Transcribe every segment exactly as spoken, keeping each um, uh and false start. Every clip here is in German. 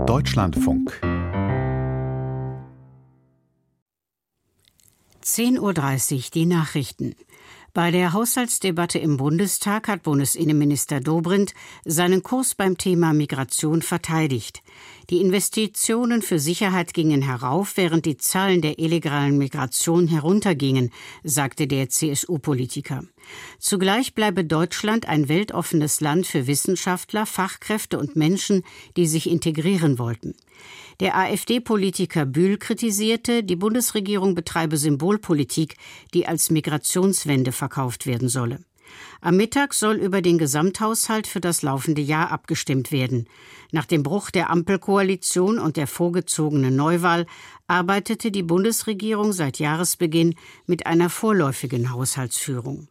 Deutschlandfunk. zehn Uhr dreißig, die Nachrichten. Bei der Haushaltsdebatte im Bundestag hat Bundesinnenminister Dobrindt seinen Kurs beim Thema Migration verteidigt. Die Investitionen für Sicherheit gingen herauf, während die Zahlen der illegalen Migration heruntergingen, sagte der C S U-Politiker. Zugleich bleibe Deutschland ein weltoffenes Land für Wissenschaftler, Fachkräfte und Menschen, die sich integrieren wollten. Der AfD-Politiker Bühl kritisierte, die Bundesregierung betreibe Symbolpolitik, die als Migrationswende verkauft werden solle. Am Mittag soll über den Gesamthaushalt für das laufende Jahr abgestimmt werden. Nach dem Bruch der Ampelkoalition und der vorgezogenen Neuwahl arbeitete die Bundesregierung seit Jahresbeginn mit einer vorläufigen Haushaltsführung.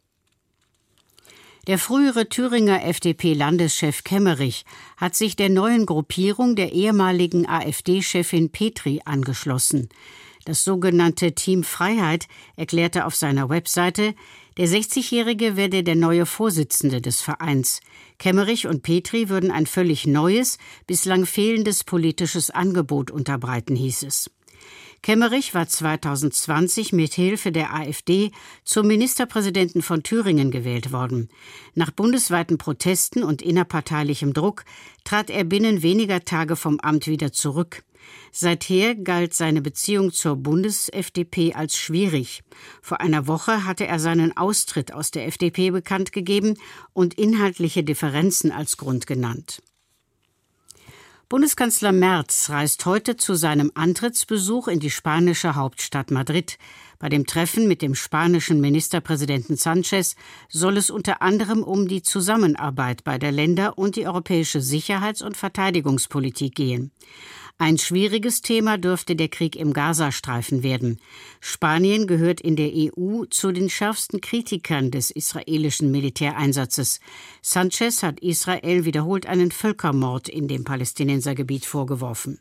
Der frühere Thüringer F D P-Landeschef Kemmerich hat sich der neuen Gruppierung der ehemaligen AfD-Chefin Petry angeschlossen. Das sogenannte Team Freiheit erklärte auf seiner Webseite, der sechzigjährige werde der neue Vorsitzende des Vereins. Kemmerich und Petry würden ein völlig neues, bislang fehlendes politisches Angebot unterbreiten, hieß es. Kemmerich war zweitausendzwanzig mit Hilfe der AfD zum Ministerpräsidenten von Thüringen gewählt worden. Nach bundesweiten Protesten und innerparteilichem Druck trat er binnen weniger Tage vom Amt wieder zurück. Seither galt seine Beziehung zur Bundes-F D P als schwierig. Vor einer Woche hatte er seinen Austritt aus der F D P bekannt gegeben und inhaltliche Differenzen als Grund genannt. Bundeskanzler Merz reist heute zu seinem Antrittsbesuch in die spanische Hauptstadt Madrid. Bei dem Treffen mit dem spanischen Ministerpräsidenten Sánchez soll es unter anderem um die Zusammenarbeit beider Länder und die europäische Sicherheits- und Verteidigungspolitik gehen. Ein schwieriges Thema dürfte der Krieg im Gazastreifen werden. Spanien gehört in der E U zu den schärfsten Kritikern des israelischen Militäreinsatzes. Sánchez hat Israel wiederholt einen Völkermord in dem Palästinensergebiet vorgeworfen.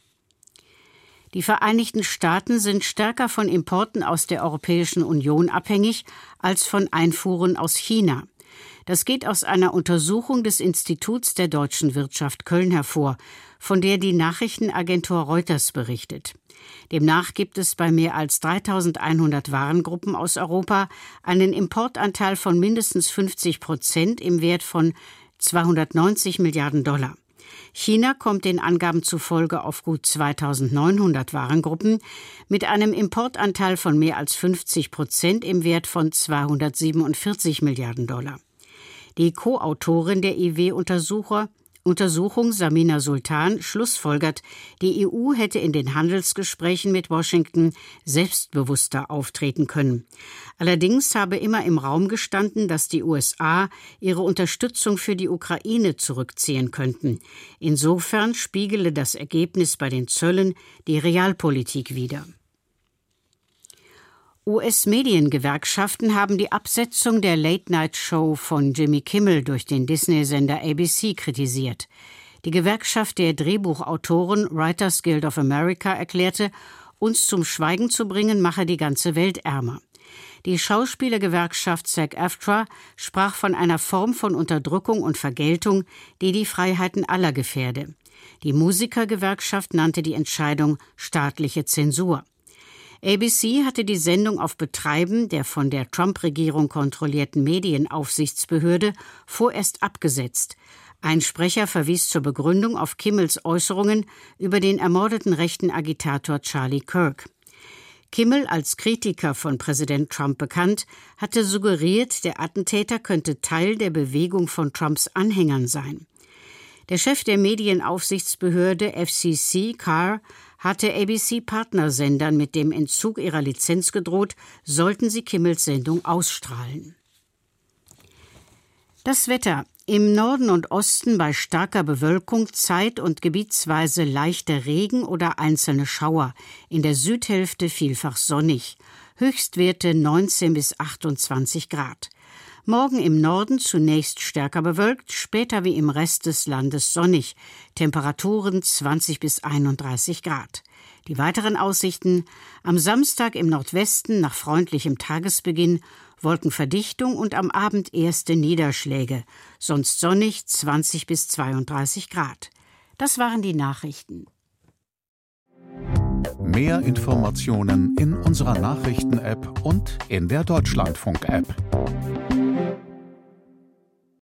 Die Vereinigten Staaten sind stärker von Importen aus der Europäischen Union abhängig als von Einfuhren aus China. Das geht aus einer Untersuchung des Instituts der deutschen Wirtschaft Köln hervor, von der die Nachrichtenagentur Reuters berichtet. Demnach gibt es bei mehr als dreitausendeinhundert Warengruppen aus Europa einen Importanteil von mindestens fünfzig Prozent im Wert von zweihundertneunzig Milliarden Dollar. China kommt den Angaben zufolge auf gut zweitausendneunhundert Warengruppen mit einem Importanteil von mehr als fünfzig Prozent im Wert von zweihundertsiebenundvierzig Milliarden Dollar. Die Co-Autorin der I W-Untersuchung, Samina Sultan, schlussfolgert, die E U hätte in den Handelsgesprächen mit Washington selbstbewusster auftreten können. Allerdings habe immer im Raum gestanden, dass die U S A ihre Unterstützung für die Ukraine zurückziehen könnten. Insofern spiegele das Ergebnis bei den Zöllen die Realpolitik wider. U S-Mediengewerkschaften haben die Absetzung der Late-Night-Show von Jimmy Kimmel durch den Disney-Sender A B C kritisiert. Die Gewerkschaft der Drehbuchautoren Writers Guild of America erklärte, uns zum Schweigen zu bringen, mache die ganze Welt ärmer. Die Schauspielergewerkschaft SAG-AFTRA sprach von einer Form von Unterdrückung und Vergeltung, die die Freiheiten aller gefährde. Die Musikergewerkschaft nannte die Entscheidung staatliche Zensur. A B C hatte die Sendung auf Betreiben der von der Trump-Regierung kontrollierten Medienaufsichtsbehörde vorerst abgesetzt. Ein Sprecher verwies zur Begründung auf Kimmels Äußerungen über den ermordeten rechten Agitator Charlie Kirk. Kimmel, als Kritiker von Präsident Trump bekannt, hatte suggeriert, der Attentäter könnte Teil der Bewegung von Trumps Anhängern sein. Der Chef der Medienaufsichtsbehörde F C C, Carr, hatte A B C-Partnersendern mit dem Entzug ihrer Lizenz gedroht, sollten sie Kimmels Sendung ausstrahlen. Das Wetter. Im Norden und Osten bei starker Bewölkung zeit- und gebietsweise leichter Regen oder einzelne Schauer. In der Südhälfte vielfach sonnig. Höchstwerte neunzehn bis achtundzwanzig Grad. Morgen im Norden zunächst stärker bewölkt, später wie im Rest des Landes sonnig. Temperaturen zwanzig bis einunddreißig Grad. Die weiteren Aussichten: am Samstag im Nordwesten nach freundlichem Tagesbeginn Wolkenverdichtung und am Abend erste Niederschläge, sonst sonnig zwanzig bis zweiunddreißig Grad. Das waren die Nachrichten. Mehr Informationen in unserer Nachrichten-App und in der Deutschlandfunk-App.